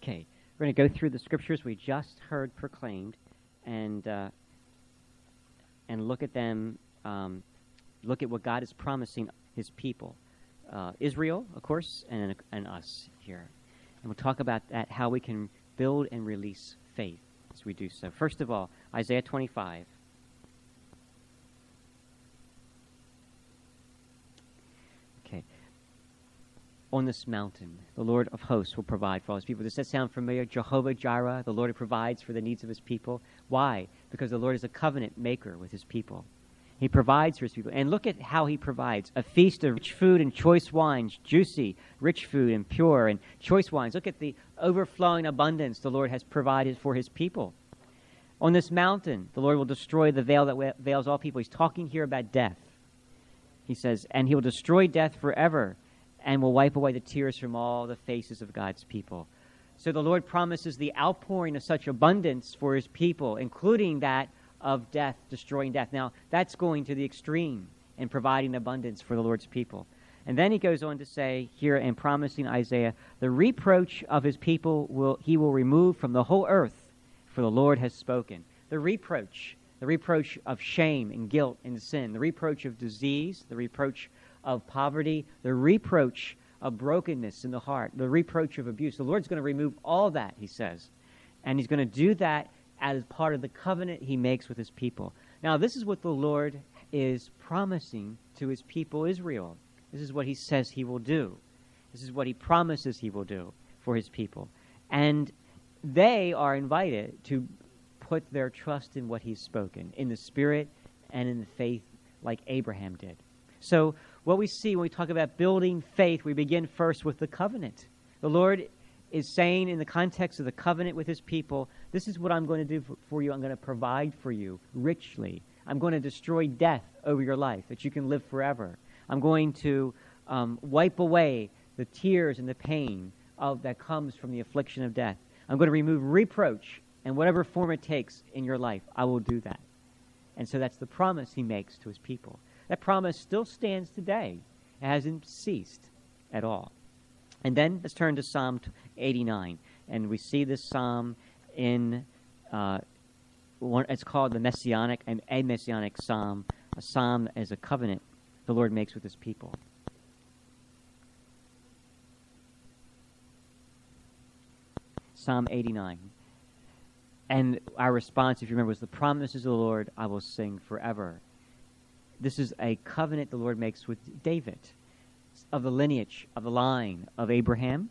Okay, we're going to go through the scriptures we just heard proclaimed, and look at them. Look at what God is promising His people, Israel, of course, and us here. And we'll talk about that, how we can build and release faith as we do so. First of all, Isaiah 25. Okay. On this mountain, the Lord of hosts will provide for all His people. Does that sound familiar? Jehovah Jireh, the Lord who provides for the needs of His people. Why? Because the Lord is a covenant maker with His people. He provides for His people. And look at how He provides. A feast of rich food and choice wines, juicy, rich food and pure and choice wines. Look at the overflowing abundance the Lord has provided for His people. On this mountain, the Lord will destroy the veil that veils all people. He's talking here about death. He says, and He will destroy death forever and will wipe away the tears from all the faces of God's people. So the Lord promises the outpouring of such abundance for His people, including that of death, destroying death. Now, that's going to the extreme in providing abundance for the Lord's people. And then He goes on to say here in promising Isaiah, the reproach of His people He will remove from the whole earth, for the Lord has spoken. The reproach of shame and guilt and sin, the reproach of disease, the reproach of poverty, the reproach of brokenness in the heart, the reproach of abuse. The Lord's going to remove all that, He says. And He's going to do that as part of the covenant He makes with His people. Now, this is what the Lord is promising to His people Israel. This is what He says He will do. This is what He promises He will do for His people. And they are invited to put their trust in what He's spoken, in the Spirit and in the faith like Abraham did. So what we see when we talk about building faith, we begin first with the covenant. The Lord is saying in the context of the covenant with His people, this is what I'm going to do for you. I'm going to provide for you richly. I'm going to destroy death over your life, that you can live forever. I'm going to wipe away the tears and the pain that comes from the affliction of death. I'm going to remove reproach, and whatever form it takes in your life, I will do that. And so that's the promise He makes to His people. That promise still stands today. It hasn't ceased at all. And then let's turn to Psalm 89. And we see this psalm in, it's called the Messianic, a Messianic psalm, a psalm as a covenant the Lord makes with His people. Psalm 89. And our response, if you remember, was the promises of the Lord I will sing forever. This is a covenant the Lord makes with David, of the lineage, of the line of Abraham.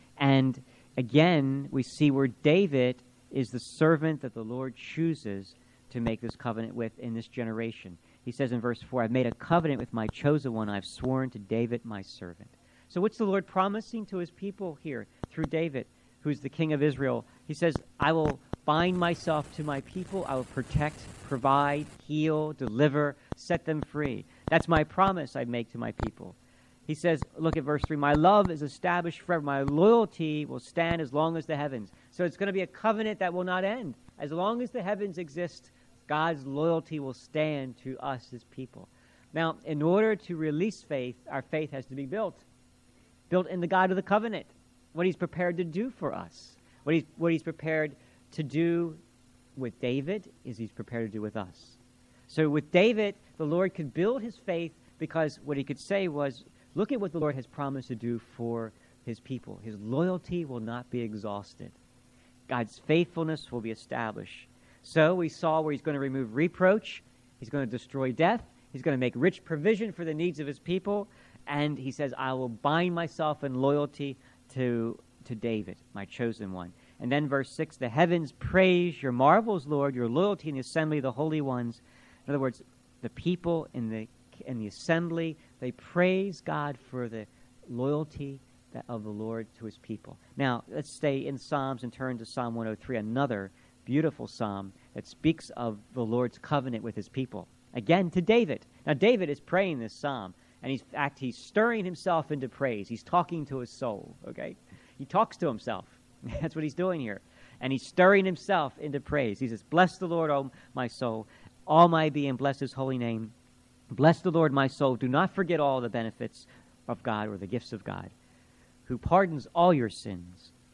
And again, we see where David is the servant that the Lord chooses to make this covenant with in this generation. He says in verse 4, I've made a covenant with my chosen one. I've sworn to David, my servant. So what's the Lord promising to His people here through David, who's the king of Israel? He says, I will bind myself to my people. I will protect, provide, heal, deliver, set them free. That's my promise I make to my people. He says, look at verse 3, my love is established forever. My loyalty will stand as long as the heavens. So it's going to be a covenant that will not end. As long as the heavens exist, God's loyalty will stand to us, His people. Now, in order to release faith, our faith has to be built in the God of the covenant, what He's prepared to do for us. What he's prepared to do with David is He's prepared to do with us. So with David, the Lord could build his faith because what he could say was, look at what the Lord has promised to do for His people. His loyalty will not be exhausted. God's faithfulness will be established. So we saw where He's going to remove reproach. He's going to destroy death. He's going to make rich provision for the needs of His people. And He says, I will bind myself in loyalty to David, my chosen one. And then verse 6, the heavens praise your marvels, Lord, your loyalty in the assembly of the holy ones. In other words, the people in the assembly, they praise God for the loyalty of the Lord to His people. Now, let's stay in Psalms and turn to Psalm 103, another beautiful psalm that speaks of the Lord's covenant with His people. Again, to David. Now, David is praying this psalm, and he's stirring himself into praise. He's talking to his soul, okay? He talks to himself. That's what he's doing here. And he's stirring himself into praise. He says, bless the Lord, O my soul, all my being, bless His holy name. Bless the Lord, my soul. Do not forget all the benefits of God or the gifts of God, who pardons all your sins,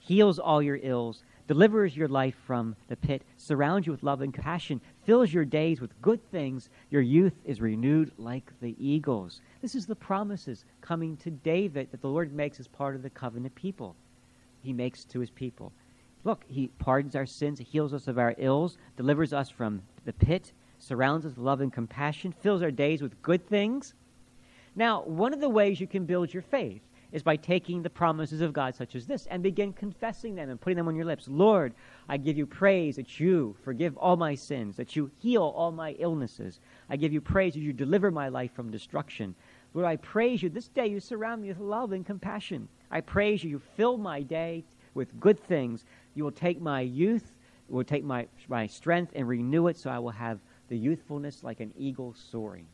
heals all your ills, delivers your life from the pit, surrounds you with love and compassion, fills your days with good things. Your youth is renewed like the eagles. This is the promises coming to David that the Lord makes as part of the covenant people. He makes to his people. Look, he pardons our sins, heals us of our ills, delivers us from the pit, surrounds us with love and compassion, fills our days with good things. Now, one of the ways you can build your faith is by taking the promises of God such as this and begin confessing them and putting them on your lips. Lord, I give you praise that you forgive all my sins, that you heal all my illnesses. I give you praise that you deliver my life from destruction. Lord, I praise you. This day you surround me with love and compassion. I praise you. You fill my day with good things. You will take my youth, you will take my strength and renew it so I will have the youthfulness like an eagle soaring.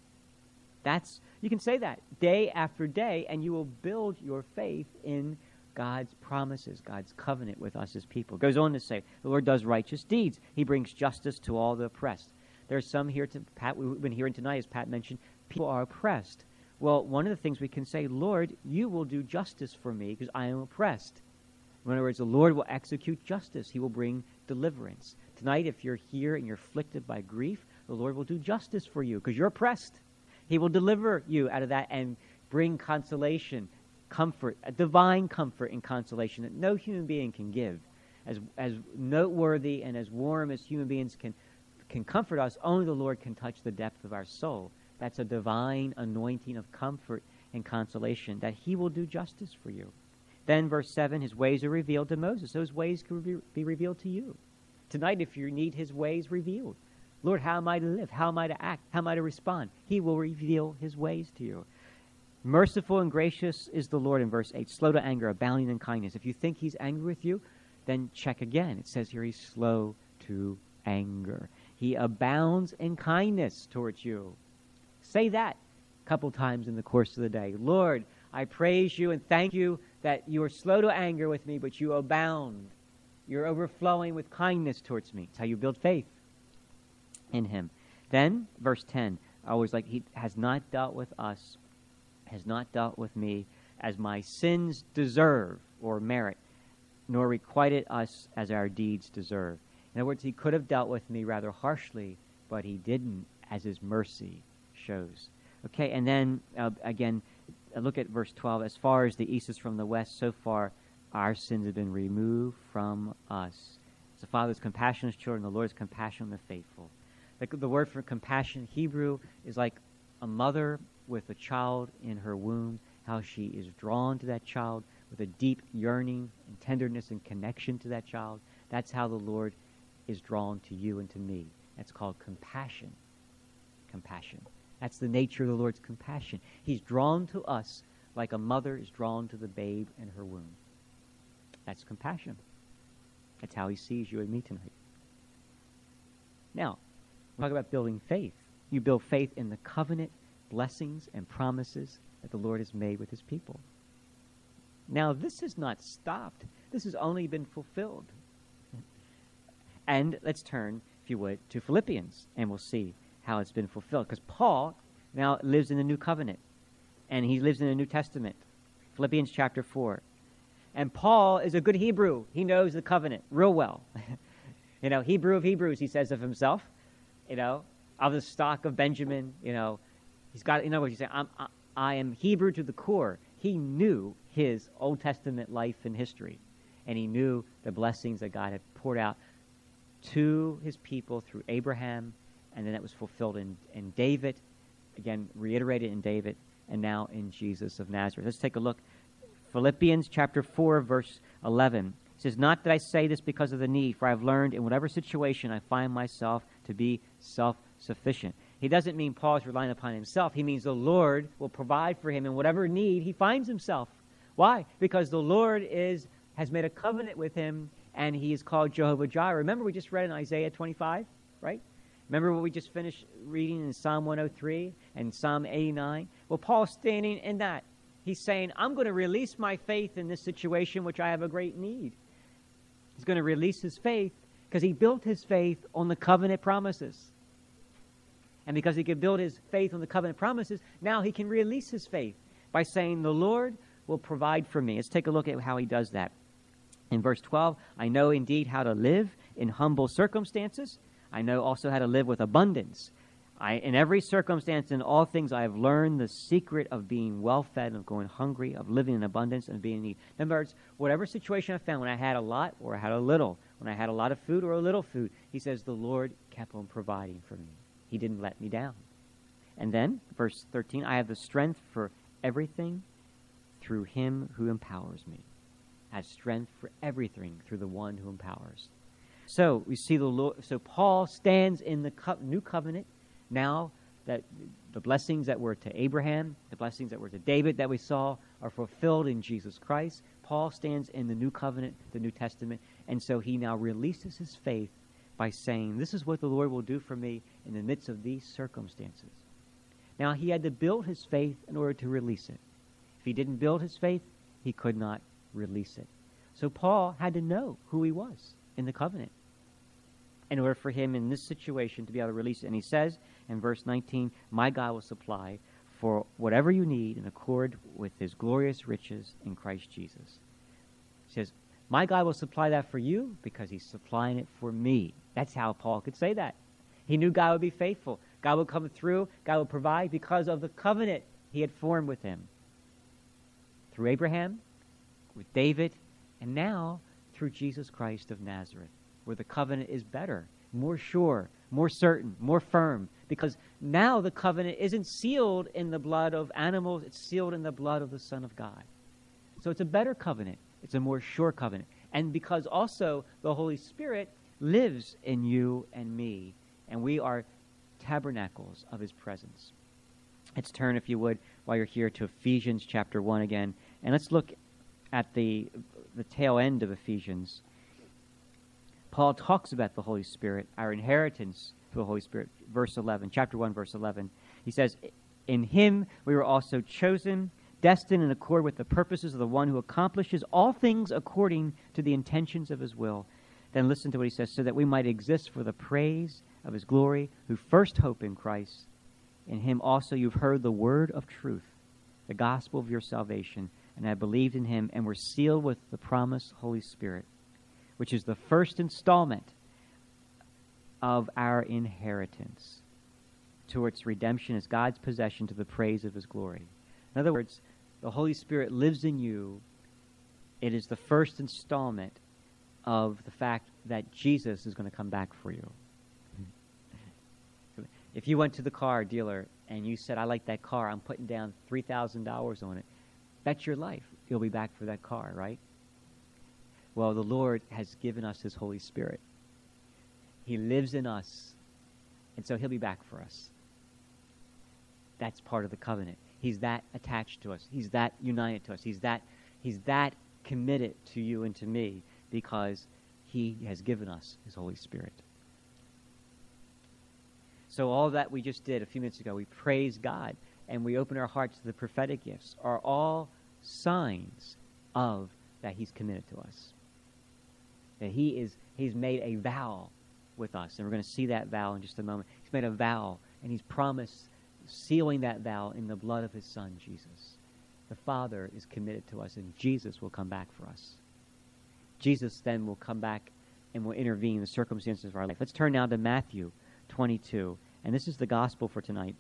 You can say that day after day, and you will build your faith in God's promises, God's covenant with us as people. It goes on to say, the Lord does righteous deeds. He brings justice to all the oppressed. There's some here, Pat, we've been hearing tonight, as Pat mentioned, people are oppressed. Well, one of the things we can say, Lord, you will do justice for me because I am oppressed. In other words, the Lord will execute justice. He will bring deliverance. Tonight, if you're here and you're afflicted by grief, the Lord will do justice for you because you're oppressed. He will deliver you out of that and bring consolation, comfort, a divine comfort and consolation that no human being can give. As noteworthy and as warm as human beings can comfort us, only the Lord can touch the depth of our soul. That's a divine anointing of comfort and consolation, that he will do justice for you. Then verse 7, his ways are revealed to Moses. Those ways can be revealed to you. Tonight, if you need his ways revealed, Lord, how am I to live? How am I to act? How am I to respond? He will reveal his ways to you. Merciful and gracious is the Lord in verse 8. Slow to anger, abounding in kindness. If you think he's angry with you, then check again. It says here he's slow to anger. He abounds in kindness towards you. Say that a couple times in the course of the day. Lord, I praise you and thank you that you are slow to anger with me, but you abound. You're overflowing with kindness towards me. It's how you build faith in him. Then, verse 10, always like he has not dealt with us, has not dealt with me as my sins deserve or merit, nor requited us as our deeds deserve. In other words, he could have dealt with me rather harshly, but he didn't, as his mercy shows. Okay, and then again, look at verse 12. As far as the east is from the west, so far our sins have been removed from us. As the Father is compassion on his children, the Lord is compassion on the faithful. The word for compassion in Hebrew is like a mother with a child in her womb, how she is drawn to that child with a deep yearning and tenderness and connection to that child. That's how the Lord is drawn to you and to me. That's called compassion. Compassion. That's the nature of the Lord's compassion. He's drawn to us like a mother is drawn to the babe in her womb. That's compassion. That's how he sees you and me tonight. Now, we talk about building faith. You build faith in the covenant blessings and promises that the Lord has made with his people. Now, this has not stopped. This has only been fulfilled. And let's turn, if you would, to Philippians, and we'll see how it's been fulfilled. Because Paul now lives in the new covenant, and he lives in the New Testament. Philippians chapter 4. And Paul is a good Hebrew. He knows the covenant real well. Hebrew of Hebrews, he says of himself. Of the stock of Benjamin, he's got, in other words, he's saying, I am Hebrew to the core. He knew his Old Testament life and history, and he knew the blessings that God had poured out to his people through Abraham, and then that was fulfilled in David, again, reiterated in David, and now in Jesus of Nazareth. Let's take a look. Philippians chapter 4, verse 11. It says, not that I say this because of the need, for I have learned in whatever situation I find myself to be self-sufficient. He doesn't mean Paul is relying upon himself. He means the Lord will provide for him in whatever need he finds himself. Why? Because the Lord has made a covenant with him, and he is called Jehovah Jireh. Remember we just read in Isaiah 25, right? Remember what we just finished reading in Psalm 103 and Psalm 89? Well, Paul's standing in that. He's saying, I'm going to release my faith in this situation, which I have a great need. He's going to release his faith because he built his faith on the covenant promises. And because he could build his faith on the covenant promises, now he can release his faith by saying, the Lord will provide for me. Let's take a look at how he does that. In verse 12, I know indeed how to live in humble circumstances. I know also how to live with abundance. In every circumstance, in all things, I have learned the secret of being well-fed, of going hungry, of living in abundance, and being in need. In other words, whatever situation I found, when I had a lot or I had a little, when I had a lot of food or a little food, he says, the Lord kept on providing for me. He didn't let me down. And then, verse 13, I have the strength for everything through him who empowers me. I have strength for everything through the one who empowers. So we see the Lord. So Paul stands in the new covenant. Now that the blessings that were to Abraham, the blessings that were to David that we saw are fulfilled in Jesus Christ. Paul stands in the new covenant, the New Testament, and so he now releases his faith by saying, this is what the Lord will do for me in the midst of these circumstances. Now he had to build his faith in order to release it. If he didn't build his faith, he could not release it. So Paul had to know who he was in the covenant in order for him in this situation to be able to release it. And he says in verse 19, my God will supply for whatever you need in accord with his glorious riches in Christ Jesus. He says, my God will supply that for you because he's supplying it for me. That's how Paul could say that. He knew God would be faithful. God would come through. God would provide because of the covenant he had formed with him. Through Abraham, with David, and now through Jesus Christ of Nazareth, where the covenant is better, more sure, more certain, more firm, because now the covenant isn't sealed in the blood of animals, it's sealed in the blood of the Son of God. So it's a better covenant. It's a more sure covenant. And because also the Holy Spirit lives in you and me, and we are tabernacles of his presence. Let's turn, if you would, while you're here, to Ephesians chapter 1 again, and let's look at the tail end of Ephesians. Paul talks about the Holy Spirit, our inheritance through the Holy Spirit. Verse 11, chapter 1, verse 11. He says, in him we were also chosen, destined in accord with the purposes of the one who accomplishes all things according to the intentions of his will. Then listen to what he says, so that we might exist for the praise of his glory, who first hope in Christ. In him also you've heard the word of truth, the gospel of your salvation, and have believed in him, and were sealed with the promised Holy Spirit, which is the first installment of our inheritance towards redemption as God's possession to the praise of his glory. In other words, the Holy Spirit lives in you. It is the first installment of the fact that Jesus is going to come back for you. If you went to the car dealer and you said, I like that car, I'm putting down $3,000 on it, that's your life. You'll be back for that car, right? Well, the Lord has given us his Holy Spirit. He lives in us, and so he'll be back for us. That's part of the covenant. He's that attached to us. He's that united to us. He's that committed to you and to me because he has given us his Holy Spirit. So all that we just did a few minutes ago, we praise God and we open our hearts to the prophetic gifts, are all signs of that he's committed to us. That he's made a vow with us, and we're going to see that vow in just a moment. He's made a vow, and he's promised sealing that vow in the blood of his Son, Jesus. The Father is committed to us, and Jesus will come back for us. Jesus then will come back and will intervene in the circumstances of our life. Let's turn now to Matthew 22, and this is the gospel for tonight.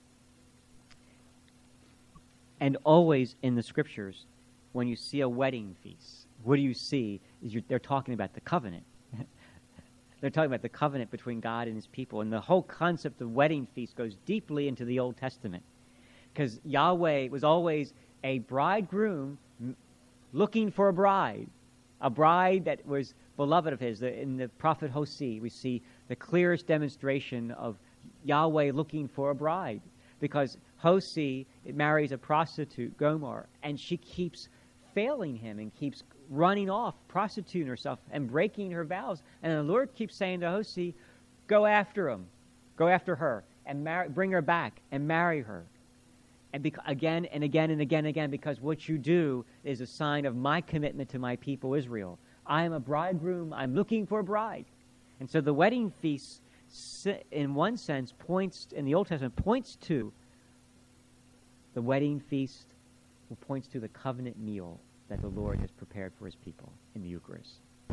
And always in the scriptures, when you see a wedding feast, what do you see? They're talking about the covenant. They're talking about the covenant between God and his people. And the whole concept of wedding feast goes deeply into the Old Testament. Because Yahweh was always a bridegroom looking for a bride that was beloved of his. In the prophet Hosea, we see the clearest demonstration of Yahweh looking for a bride. Because Hosea marries a prostitute, Gomer, and she keeps failing him and keeps running off, prostituting herself and breaking her vows. And the Lord keeps saying to Hosea, go after her, and bring her back and marry her. And again and again and again and again, because what you do is a sign of my commitment to my people Israel. I am a bridegroom. I'm looking for a bride. And so the wedding feast, in one sense, in the Old Testament, points to the wedding feast, points to the covenant meal that the Lord has prepared for his people in the Eucharist.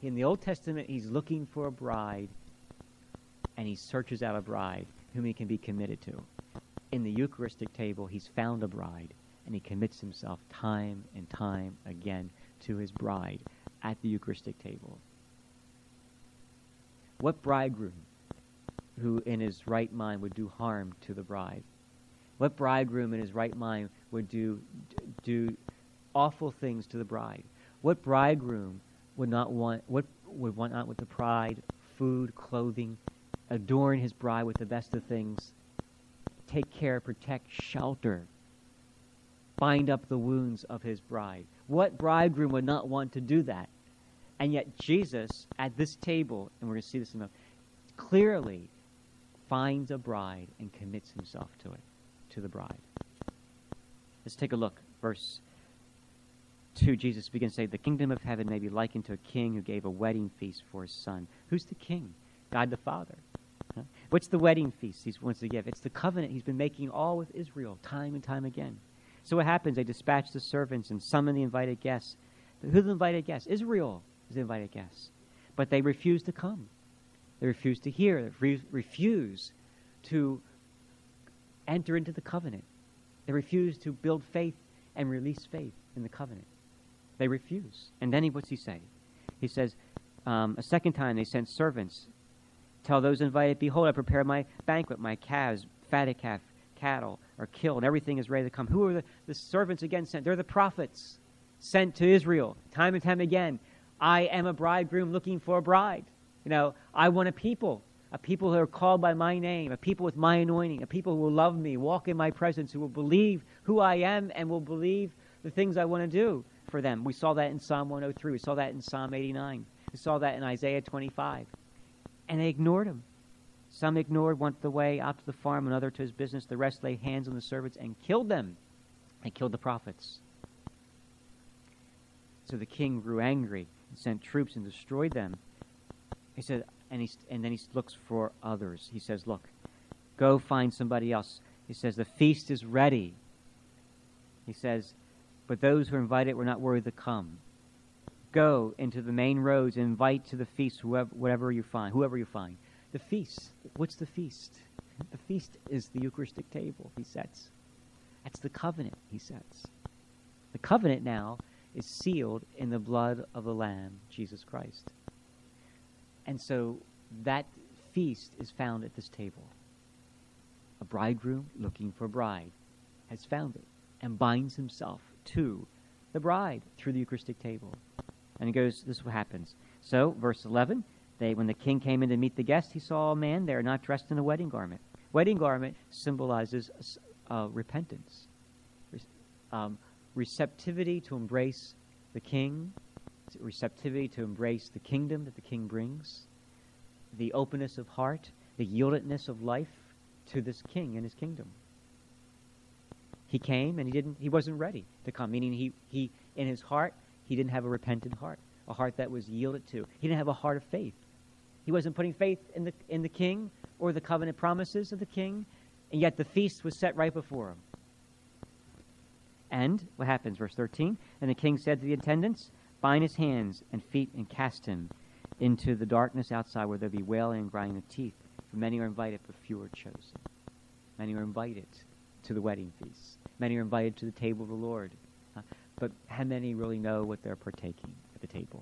In the Old Testament, he's looking for a bride, and he searches out a bride whom he can be committed to. In the Eucharistic table, he's found a bride, and he commits himself time and time again to his bride at the Eucharistic table. What bridegroom who in his right mind would do harm to the bride? What bridegroom in his right mind would do awful things to the bride? What bridegroom would not want with the bride food, clothing, adorn his bride with the best of things, take care, protect, shelter, bind up the wounds of his bride? What bridegroom would not want to do that? And yet Jesus, at this table, and we're going to see this enough, clearly finds a bride and commits himself to it, to the bride. Let's take a look. Verse 2, Jesus begins to say, the kingdom of heaven may be likened to a king who gave a wedding feast for his son. Who's the king? God the Father. Huh? What's the wedding feast he wants to give? It's the covenant he's been making all with Israel time and time again. So what happens? They dispatch the servants and summon the invited guests. Who are the invited guests? Israel is the invited guests. But they refuse to come. They refuse to hear. They refuse to enter into the covenant. They refuse to build faith and release faith in the covenant. They refuse. And then what's he say? He says, a second time they sent servants. Tell those invited, behold, I prepare my banquet. My calves, fatted calf, cattle are killed, and everything is ready to come. Who are the servants again sent? They're the prophets sent to Israel time and time again. I am a bridegroom looking for a bride. I want a people who are called by my name, a people with my anointing, a people who will love me, walk in my presence, who will believe who I am and will believe the things I want to do for them. We saw that in Psalm 103. We saw that in Psalm 89. We saw that in Isaiah 25. And they ignored him. Some ignored, went the way out to the farm, another to his business. The rest laid hands on the servants and killed them. They killed the prophets. So the king grew angry and sent troops and destroyed them. He said, and then he looks for others. He says, look, go find somebody else. He says, the feast is ready. He says, but those who are invited were not worthy to come. Go into the main roads and invite to the feast whoever you find. The feast. What's the feast? The feast is the Eucharistic table he sets. That's the covenant he sets. The covenant now is sealed in the blood of the Lamb, Jesus Christ. And so that feast is found at this table. A bridegroom looking for a bride has found it and binds himself to the bride through the Eucharistic table. And he goes, this is what happens. So, verse 11, when the king came in to meet the guests, he saw a man there not dressed in a wedding garment. Wedding garment symbolizes repentance, receptivity to embrace the king, receptivity to embrace the kingdom that the king brings, the openness of heart, the yieldedness of life to this king and his kingdom. He came and he wasn't ready to come, meaning he in his heart, he didn't have a repentant heart, a heart that was yielded to. He didn't have a heart of faith. He wasn't putting faith in the king or the covenant promises of the king, and yet the feast was set right before him. And what happens? Verse 13, and the king said to the attendants, bind his hands and feet and cast him into the darkness outside where there be wailing and grinding of teeth. For many are invited, but few are chosen. Many are invited to the wedding feast. Many are invited to the table of the Lord. But how many really know what they're partaking at the table?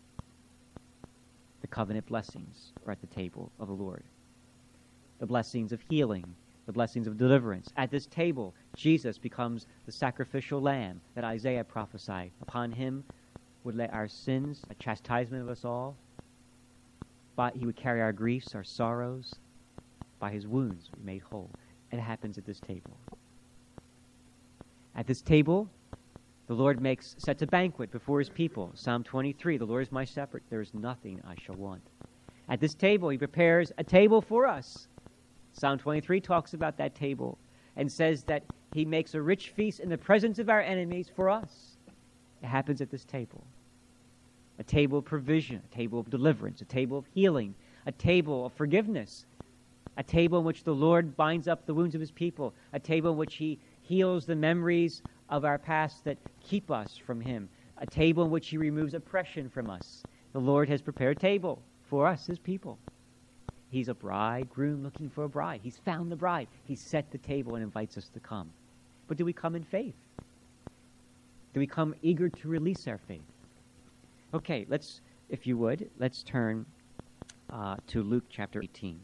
The covenant blessings are at the table of the Lord. The blessings of healing, the blessings of deliverance. At this table, Jesus becomes the sacrificial lamb that Isaiah prophesied. Upon him would lay our sins, a chastisement of us all. But he would carry our griefs, our sorrows. By his wounds we made whole. It happens at this table. At this table, the Lord sets a banquet before his people. Psalm 23, the Lord is my shepherd, there is nothing I shall want. At this table, he prepares a table for us. Psalm 23 talks about that table and says that he makes a rich feast in the presence of our enemies for us. It happens at this table. A table of provision, a table of deliverance, a table of healing, a table of forgiveness, a table in which the Lord binds up the wounds of his people, a table in which he heals the memories of our past that keep us from him, a table in which he removes oppression from us. The Lord has prepared a table for us, his people. He's a bridegroom looking for a bride. He's found the bride. He's set the table and invites us to come. But do we come in faith? Do we come eager to release our faith? Okay, if you would, let's turn to Luke chapter 18.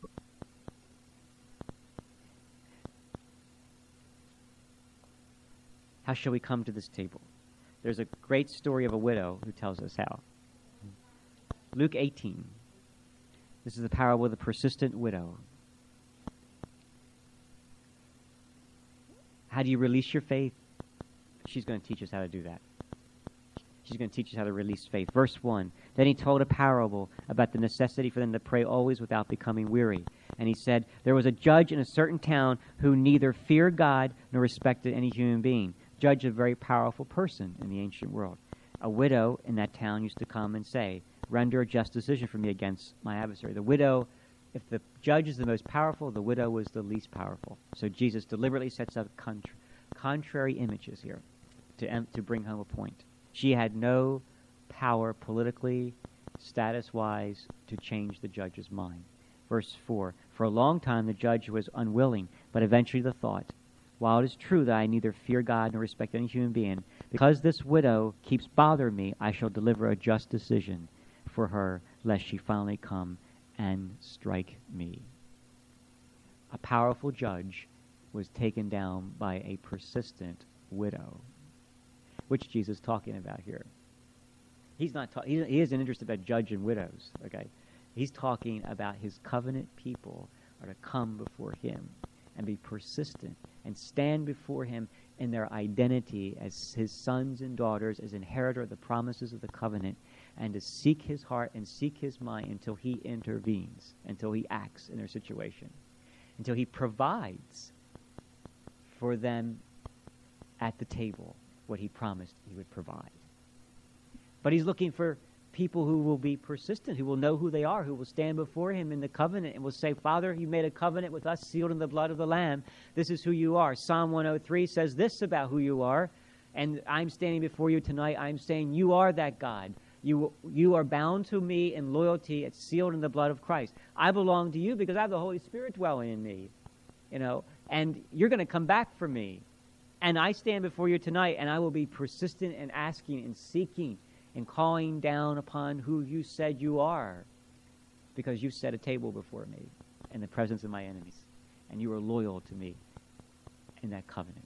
How shall we come to this table? There's a great story of a widow who tells us how. Luke 18. This is the parable of the persistent widow. How do you release your faith? She's going to teach us how to do that. She's going to teach us how to release faith. Verse 1, then he told a parable about the necessity for them to pray always without becoming weary. And he said, there was a judge in a certain town who neither feared God nor respected any human being. Judge, a very powerful person in the ancient world. A widow in that town used to come and say, render a just decision for me against my adversary. The widow, if the judge is the most powerful, the widow was the least powerful. So Jesus deliberately sets up contrary images here to bring home a point. She had no power politically, status-wise, to change the judge's mind. Verse 4, for a long time the judge was unwilling, but eventually the thought, while it is true that I neither fear God nor respect any human being, because this widow keeps bothering me, I shall deliver a just decision for her, lest she finally come and strike me. A powerful judge was taken down by a persistent widow, which Jesus is talking about here. He isn't interested about judging widows, okay? He's talking about his covenant people are to come before him and be persistent and stand before him in their identity as his sons and daughters, as inheritor of the promises of the covenant, and to seek his heart and seek his mind until he intervenes, until he acts in their situation, until he provides for them at the table what he promised he would provide. But he's looking for people who will be persistent, who will know who they are, who will stand before him in the covenant and will say, Father, you made a covenant with us sealed in the blood of the Lamb. This is who you are. Psalm 103 says this about who you are. And I'm standing before you tonight. I'm saying you are that God. You are bound to me in loyalty. It's sealed in the blood of Christ. I belong to you because I have the Holy Spirit dwelling in me. And you're going to come back for me. And I stand before you tonight, and I will be persistent in asking and seeking and calling down upon who you said you are, because you set a table before me in the presence of my enemies, and you are loyal to me in that covenant.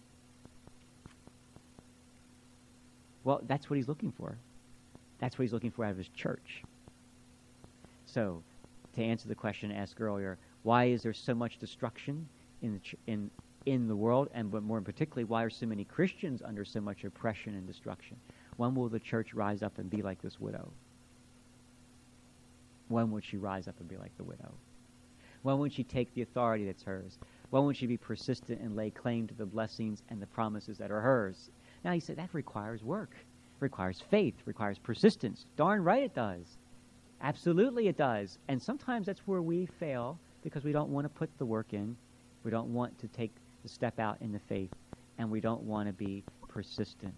Well, that's what he's looking for. That's what he's looking for out of his church. So, to answer the question asked earlier, why is there so much destruction in the world, but more particularly, why are so many Christians under so much oppression and destruction? When will the church rise up and be like this widow? When will she rise up and be like the widow? When will she take the authority that's hers? When will she be persistent and lay claim to the blessings and the promises that are hers? Now, he said that requires work, requires faith, requires persistence. Darn right it does. Absolutely it does. And sometimes that's where we fail because we don't want to put the work in. We don't want to take the step out in the faith, and we don't want to be persistent.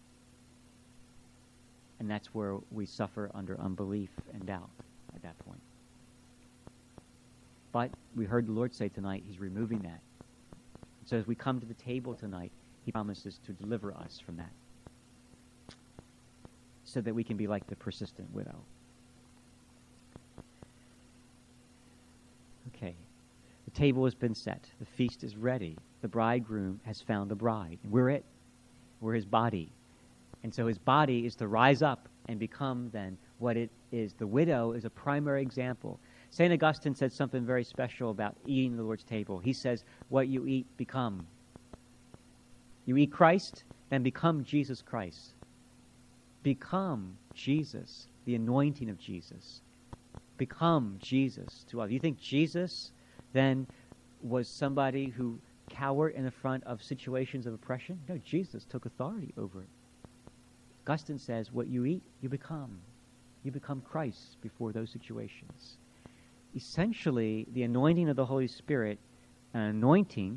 And that's where we suffer under unbelief and doubt at that point. But we heard the Lord say tonight he's removing that. So as we come to the table tonight, he promises to deliver us from that so that we can be like the persistent widow. Okay. The table has been set. The feast is ready. The bridegroom has found the bride. We're it. We're his body. And so his body is to rise up and become then what it is. The widow is a primary example. St. Augustine said something very special about eating the Lord's table. He says, what you eat, become. You eat Christ, then become Jesus Christ. Become Jesus, the anointing of Jesus. Become Jesus to others. You think Jesus then was somebody who cowered in the front of situations of oppression? No, Jesus took authority over it. Augustine says, what you eat, you become. You become Christ before those situations. Essentially, the anointing of the Holy Spirit, an anointing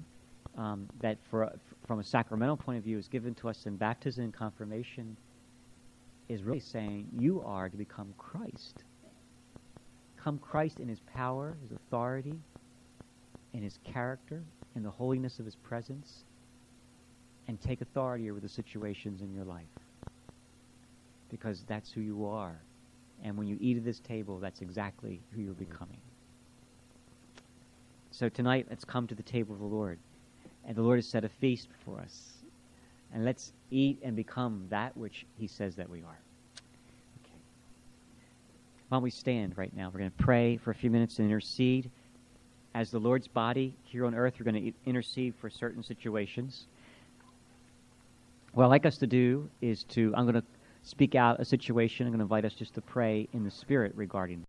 that from a sacramental point of view is given to us in baptism and confirmation, is really saying you are to become Christ. Become Christ in his power, his authority, in his character, in the holiness of his presence, and take authority over the situations in your life. Because that's who you are. And when you eat at this table, that's exactly who you're becoming. So tonight, let's come to the table of the Lord. And the Lord has set a feast before us. And let's eat and become that which he says that we are. Okay. Why don't we stand right now? We're going to pray for a few minutes and intercede. As the Lord's body here on earth, we're going to intercede for certain situations. What I'd like us to do is I'm going to speak out a situation. I'm going to invite us just to pray in the Spirit regarding